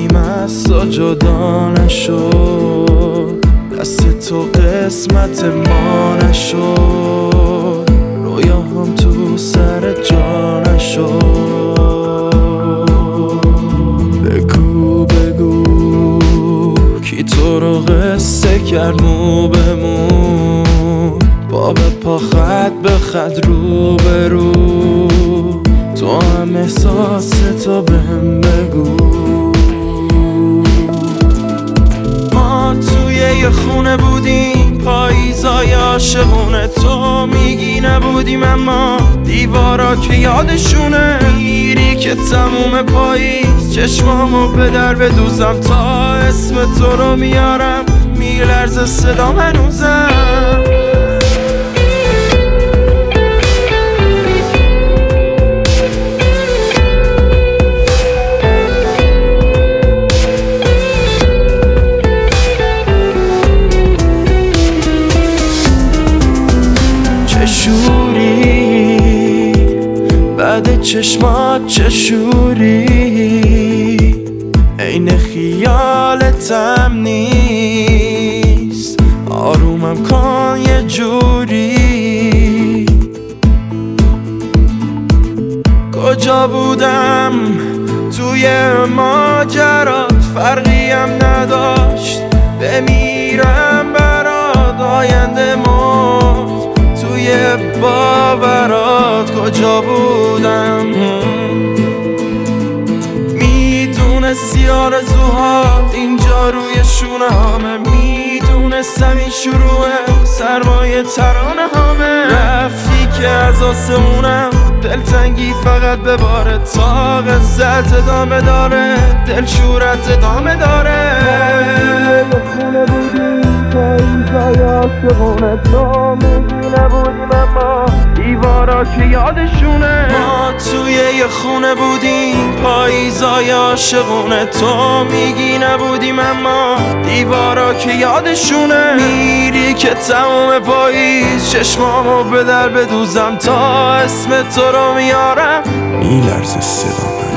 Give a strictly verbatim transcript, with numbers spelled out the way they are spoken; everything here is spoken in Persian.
نیم از تو جدا نشد، دست تو قسمت ما نشد، رویاهام تو سر جا نشد. بگو بگو کی تو رو قصه کرد مو به مو، پا به پا خط به خط رو به رو، تو هم احساس تو بهم بگو. ما توی یه خونه بودیم پاییزای عاشقونه، تو میگی نبودیم اما دیوارا که یادشونه، میری که تموم پاییز چشمامو به در بدوزم، تا اسم تو رو میارم میلرزه صدام هنوزم. شوری بعد چشمات چه شوری، عین خیالتم نیست، آرومم کن یه جوری. کجا بودم توی ماجرات، فرقیم نداشت بمیرم برات، آینده مرد توی باورات. کجا بودم میدونستی آرزوهات اینجا روی شونه هامه، میدونستم این شروعه سرمایه ترانه هامه، رفتی که از آسمونم دلتنگی فقط بباره، تا قصت ادامه داره دلشورت ادامه داره. خونه بودیم پاییزای عاشقونه، تو میگی نبودیم اما دیوارا که یادشونه، ما توی یه خونه بودیم پاییزای عاشقونه، تو میگی نبودیم اما دیوارا که یادشونه، میری که تموم پاییز چشمامو به در بدوزم، تا اسم تو رو میارم میلرزه صدام.